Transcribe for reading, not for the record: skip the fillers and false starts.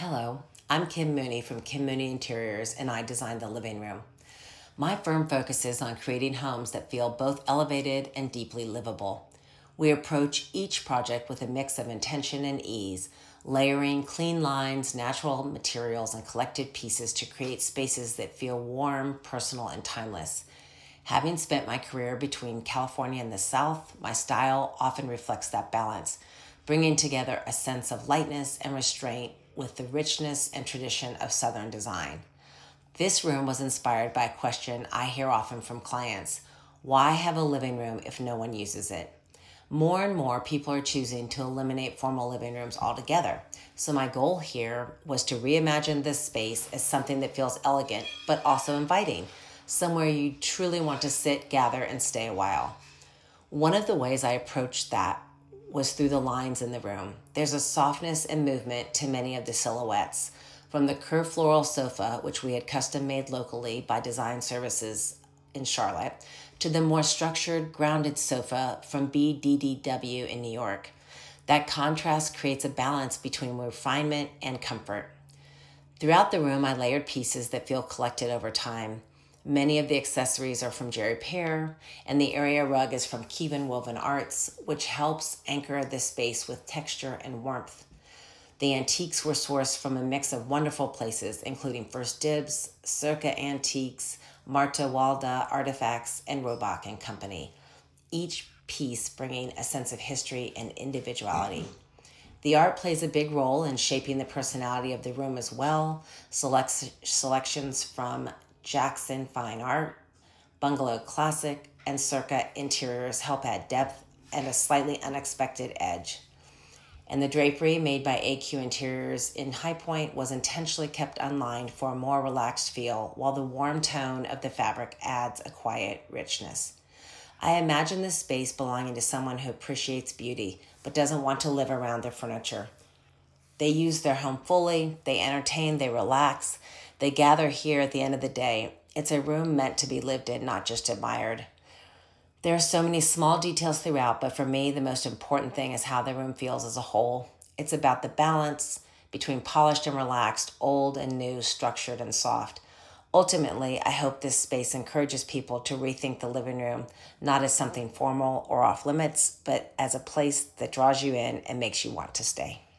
Hello, I'm Kim Mooney from Kim Mooney Interiors, and I designed the living room. My firm focuses on creating homes that feel both elevated and deeply livable. We approach each project with a mix of intention and ease, layering clean lines, natural materials, and collected pieces to create spaces that feel warm, personal, and timeless. Having spent my career between California and the South, my style often reflects that balance, bringing together a sense of lightness and restraint with the richness and tradition of Southern design. This room was inspired by a question I hear often from clients: why have a living room if no one uses it? More and more people are choosing to eliminate formal living rooms altogether. So my goal here was to reimagine this space as something that feels elegant but also inviting, somewhere you truly want to sit, gather, and stay a while. One of the ways I approached that was through the lines in the room. There's a softness and movement to many of the silhouettes, from the curved floral sofa, which we had custom made locally by Design Services in Charlotte, to the more structured, grounded sofa from BDDW in New York. That contrast creates a balance between refinement and comfort. Throughout the room, I layered pieces that feel collected over time. Many of the accessories are from Jerry Pear, and the area rug is from Kevin Woven Arts, which helps anchor this space with texture and warmth. The antiques were sourced from a mix of wonderful places, including First Dibs, Circa Antiques, Marta Walda Artifacts, and Robach and Company, each piece bringing a sense of history and individuality. The art plays a big role in shaping the personality of the room as well. Selections from Jackson Fine Art, Bungalow Classic, and Circa Interiors help add depth and a slightly unexpected edge. And the drapery made by AQ Interiors in High Point was intentionally kept unlined for a more relaxed feel, while the warm tone of the fabric adds a quiet richness. I imagine this space belonging to someone who appreciates beauty but doesn't want to live around their furniture. They use their home fully, they entertain, they relax, they gather here at the end of the day. It's a room meant to be lived in, not just admired. There are so many small details throughout, but for me, the most important thing is how the room feels as a whole. It's about the balance between polished and relaxed, old and new, structured and soft. Ultimately, I hope this space encourages people to rethink the living room, not as something formal or off limits, but as a place that draws you in and makes you want to stay.